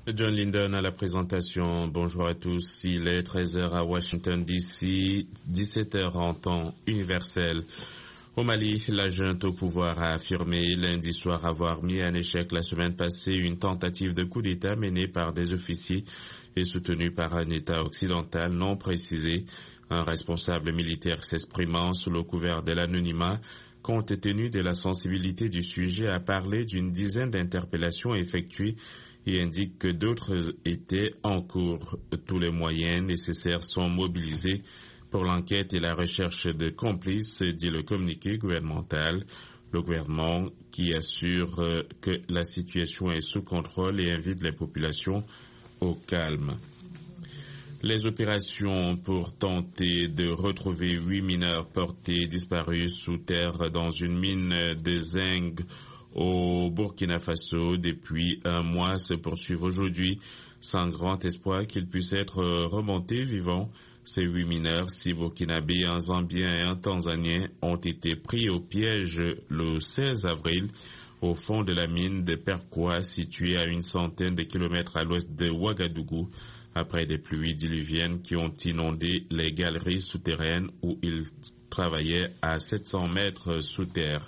John Linden à la présentation. Bonjour à tous. Il est 13h à Washington DC, 17h en temps universel. Au Mali, la junte au pouvoir a affirmé lundi soir avoir mis en échec la semaine passée une tentative de coup d'État menée par des officiers et soutenue par un État occidental non précisé. Un responsable militaire s'exprimant sous le couvert de l'anonymat, compte tenu de la sensibilité du sujet, a parlé d'une dizaine d'interpellations effectuées et indique que d'autres étaient en cours. Tous les moyens nécessaires sont mobilisés pour l'enquête et la recherche de complices, dit le communiqué gouvernemental. Le gouvernement qui assure que la situation est sous contrôle et invite les populations au calme. Les opérations pour tenter de retrouver 8 mineurs portés disparus sous terre dans une mine de zinc au Burkina Faso depuis un mois se poursuivent aujourd'hui, sans grand espoir qu'ils puissent être remontés vivants. Ces 8 mineurs, 6 burkinabés, un zambien et un tanzanien, ont été pris au piège le 16 avril au fond de la mine de Perkoa, située à une centaine de kilomètres à l'ouest de Ouagadougou, après des pluies diluviennes qui ont inondé les galeries souterraines où ils travaillaient à 700 mètres sous terre.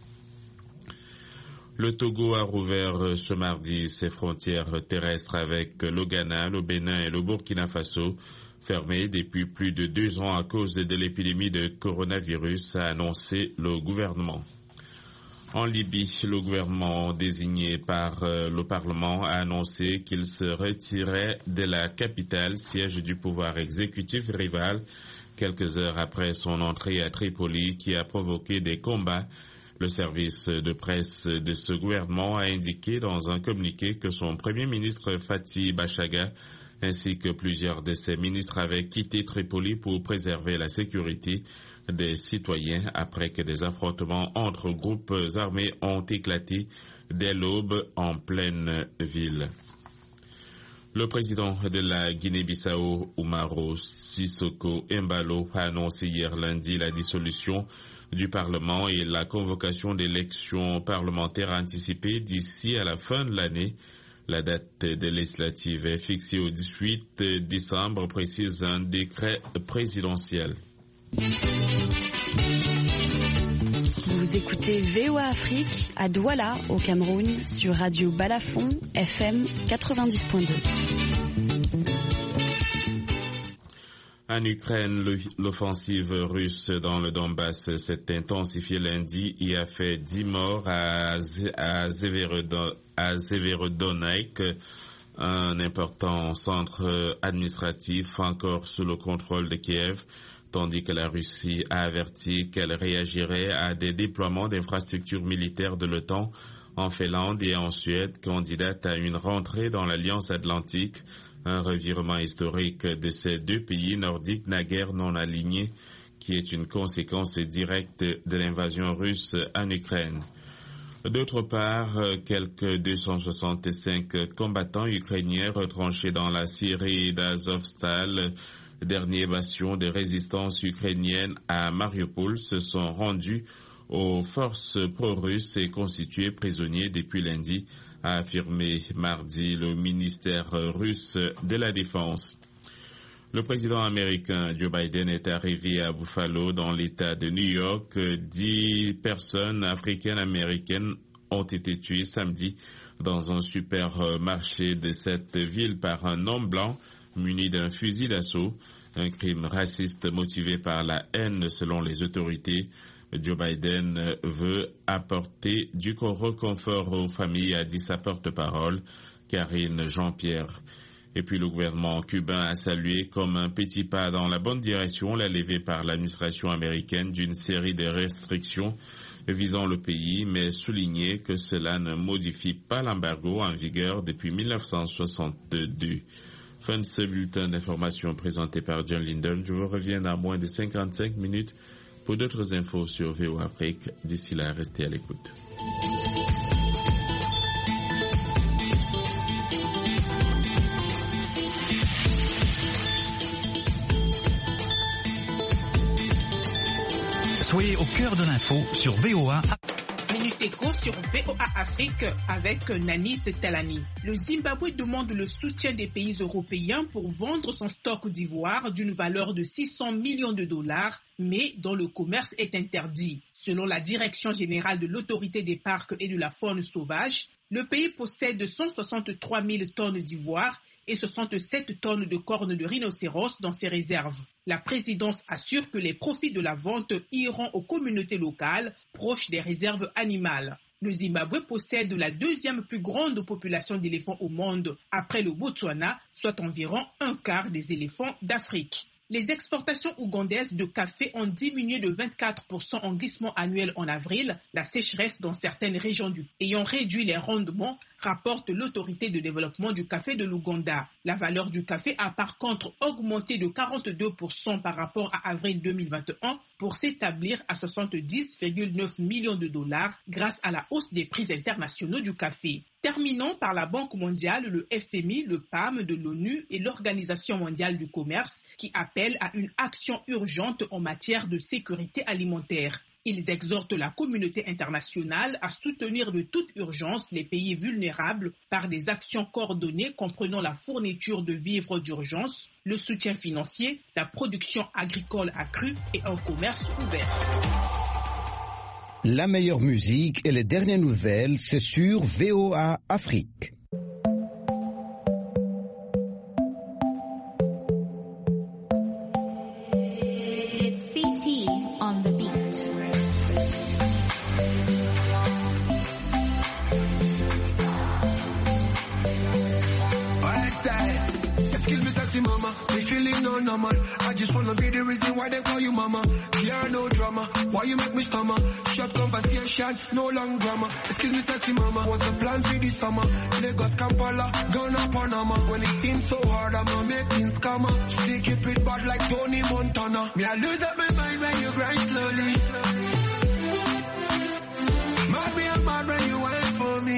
Le Togo a rouvert ce mardi ses frontières terrestres avec le Ghana, le Bénin et le Burkina Faso, fermées depuis plus de 2 ans à cause de l'épidémie de coronavirus, a annoncé le gouvernement. En Libye, le gouvernement désigné par le Parlement a annoncé qu'il se retirait de la capitale, siège du pouvoir exécutif rival, quelques heures après son entrée à Tripoli qui a provoqué des combats. Le service de presse de ce gouvernement a indiqué dans un communiqué que son premier ministre Fatih Bachaga ainsi que plusieurs de ses ministres avaient quitté Tripoli pour préserver la sécurité des citoyens après que des affrontements entre groupes armés ont éclaté dès l'aube en pleine ville. Le président de la Guinée-Bissau, Umaro Sissoco Embalo, a annoncé hier lundi la dissolution du Parlement et la convocation d'élections parlementaires anticipées d'ici à la fin de l'année. La date des législatives est fixée au 18 décembre, précise un décret présidentiel. Vous écoutez VOA Afrique à Douala, au Cameroun, sur Radio Balafon, FM 90.2. En Ukraine, l'offensive russe dans le Donbass s'est intensifiée lundi et a fait 10 morts à Severodonetsk, un important centre administratif encore sous le contrôle de Kiev, tandis que la Russie a averti qu'elle réagirait à des déploiements d'infrastructures militaires de l'OTAN en Finlande et en Suède, candidate à une rentrée dans l'Alliance Atlantique. Un revirement historique de ces deux pays nordiques naguère non alignés qui est une conséquence directe de l'invasion russe en Ukraine. D'autre part, quelques 265 combattants ukrainiens retranchés dans la Syrie d'Azovstal, dernier bastion de résistance ukrainienne à Mariupol, se sont rendus aux forces pro-russes et constitués prisonniers depuis lundi, a affirmé mardi le ministère russe de la Défense. Le président américain Joe Biden est arrivé à Buffalo dans l'État de New York. 10 personnes africaines-américaines ont été tuées samedi dans un supermarché de cette ville par un homme blanc muni d'un fusil d'assaut, un crime raciste motivé par la haine selon les autorités. Joe Biden veut apporter du réconfort aux familles, a dit sa porte-parole, Karine Jean-Pierre. Et puis le gouvernement cubain a salué comme un petit pas dans la bonne direction la levée par l'administration américaine d'une série de restrictions visant le pays, mais souligné que cela ne modifie pas l'embargo en vigueur depuis 1962. Fin de ce bulletin d'information présenté par John Linden. Je vous reviens dans moins de 55 minutes pour d'autres infos sur VOA Afrique. D'ici là, restez à l'écoute. Soyez au cœur de l'info sur VOA. Minute écho sur VOA Afrique avec Nanit Talani. Le Zimbabwe demande le soutien des pays européens pour vendre son stock d'ivoire d'une valeur de 600 millions de dollars, mais dont le commerce est interdit. Selon la Direction générale de l'autorité des parcs et de la faune sauvage, le pays possède 163 000 tonnes d'ivoire et 67 tonnes de cornes de rhinocéros dans ses réserves. La présidence assure que les profits de la vente iront aux communautés locales proches des réserves animales. Le Zimbabwe possède la deuxième plus grande population d'éléphants au monde, après le Botswana, soit environ un quart des éléphants d'Afrique. Les exportations ougandaises de café ont diminué de 24% en glissement annuel en avril, la sécheresse dans certaines régions ayant réduit les rendements, rapporte l'autorité de développement du café de l'Ouganda. La valeur du café a par contre augmenté de 42% par rapport à avril 2021 pour s'établir à 70,9 millions de dollars grâce à la hausse des prix internationaux du café. Terminons par la Banque mondiale, le FMI, le PAM de l'ONU et l'Organisation mondiale du commerce qui appellent à une action urgente en matière de sécurité alimentaire. Ils exhortent la communauté internationale à soutenir de toute urgence les pays vulnérables par des actions coordonnées comprenant la fourniture de vivres d'urgence, le soutien financier, la production agricole accrue et un commerce ouvert. La meilleure musique et les dernières nouvelles, c'est sur VOA Afrique. It's CT on the beat. Excuse me, sexy mama, me feeling no normal. I just wanna be the reason why they call you mama. Care no drama, why you make me stammer? Short conversation, no long drama. Excuse me, sexy mama, what's the plan for this summer? Lagos, Kampala, Ghana, Panama. When it seems so hard, I'ma make things scammer. Still keep it bad like Tony Montana. Me I lose up my mind when you grind slowly. Mad me, I'm mad when you wait for me.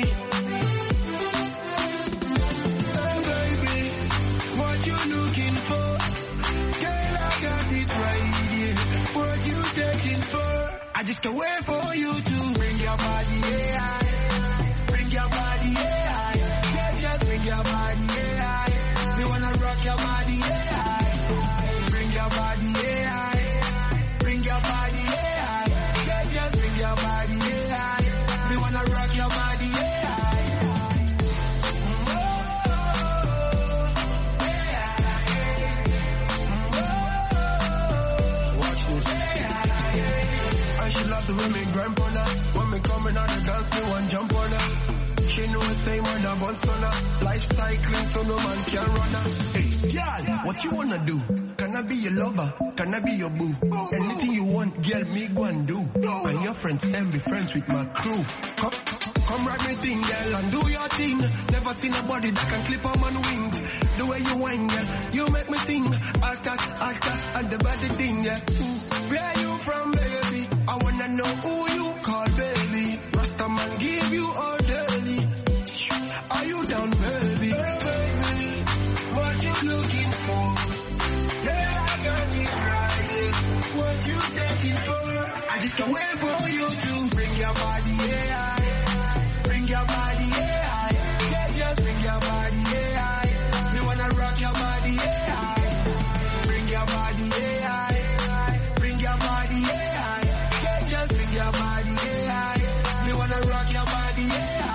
What you looking for? Girl, I got it right here. What you searching for? I just can't wait for you to bring your body, yeah. Bring your body, yeah. Yeah, just bring your body, yeah. Me wanna rock your body, yeah. Bring your body, yeah. Bring your body, yeah. Yeah, just bring your body, yeah. Me wanna rock your body, yeah. She love the women grandpa. When me coming out the dance, me one jump on her. She know the same man a bun stunner. Lifestyle clean so no man can run her. Hey, girl, what you wanna do? Can I be your lover? Can I be your boo? Anything you want, girl, me go and do. And your friends can be friends with my crew. Come ride me thing, girl, and do your thing. Never seen a body that can clip on man wings. The way you whine, girl, you make me sing. Attack, at the body thing, yeah. Where you from, baby? I wanna know who you call, baby. Rasta man give you all daily. Are you down, baby? Hey, baby, what you looking for? Yeah, I got it right. What you searching for? I just can't wait for you to bring your body, yeah. Bring your body, yeah. Yeah, just bring your body, yeah. Me wanna rock your body, yeah. Bring your body, yeah. Bring your body, yeah. Yeah, just bring your body, yeah. Me wanna rock your body, yeah.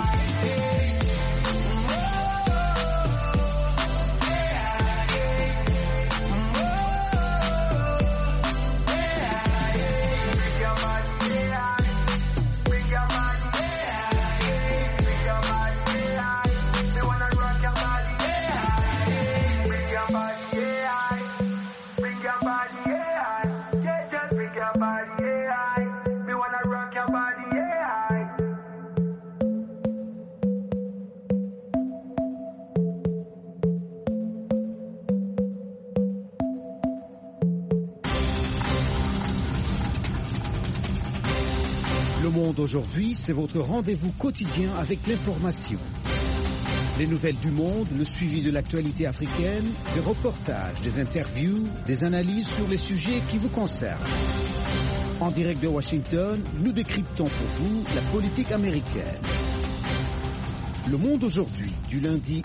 Le Monde aujourd'hui, c'est votre rendez-vous quotidien avec l'information. Les nouvelles du monde, le suivi de l'actualité africaine, des reportages, des interviews, des analyses sur les sujets qui vous concernent. En direct de Washington, nous décryptons pour vous la politique américaine. Le Monde aujourd'hui, du lundi